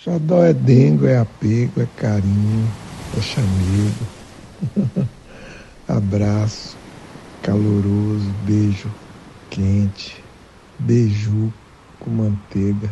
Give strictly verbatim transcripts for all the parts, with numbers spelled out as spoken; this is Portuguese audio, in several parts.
Xodó é dengo, é apego, é carinho, é chamego. Abraço caloroso, beijo quente, beiju com manteiga.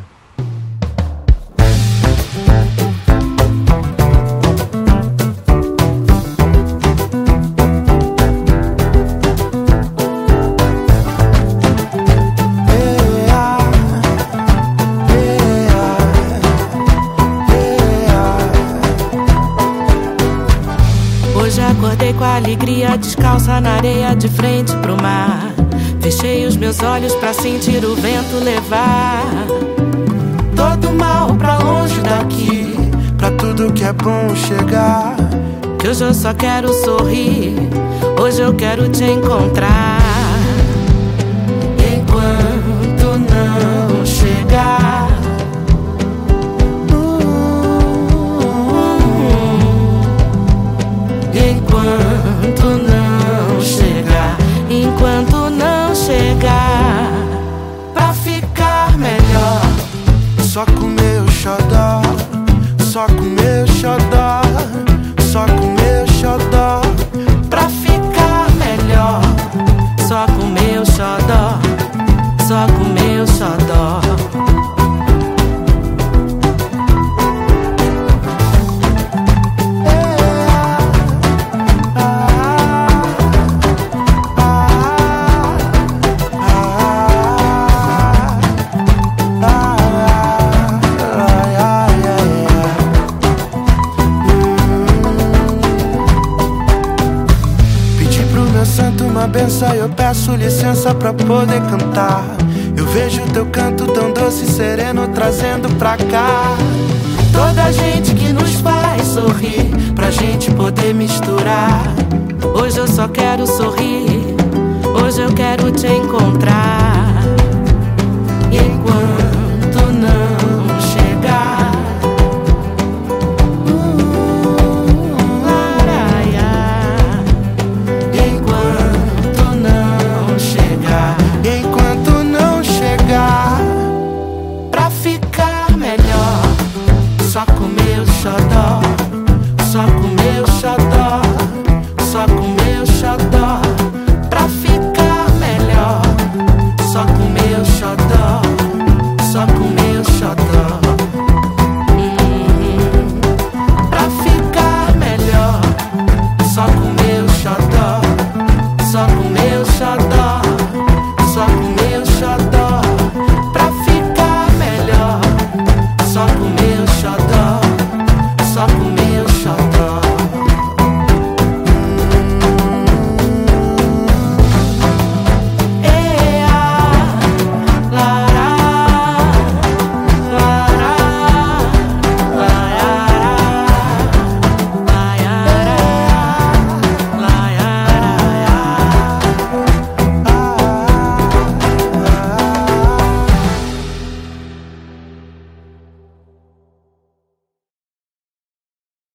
Hoje acordei com a alegria, descalça na areia de frente pro mar. Fechei os meus olhos pra sentir o vento levar todo mal pra longe daqui, pra tudo que é bom chegar. Que hoje eu só quero sorrir, hoje eu quero te encontrar. Enquanto não chegar, enquanto não chegar, enquanto não chegar, pra ficar melhor. Só com meu xodó, só com meu xodó, só com meu xodó, pra ficar melhor. Só com meu xodó, só com meu xodó. Uma benção, eu peço licença pra poder cantar. Eu vejo teu canto tão doce e sereno trazendo pra cá toda a gente que nos faz sorrir, pra gente poder misturar. Hoje eu só quero sorrir, hoje eu quero te encontrar. E enquanto não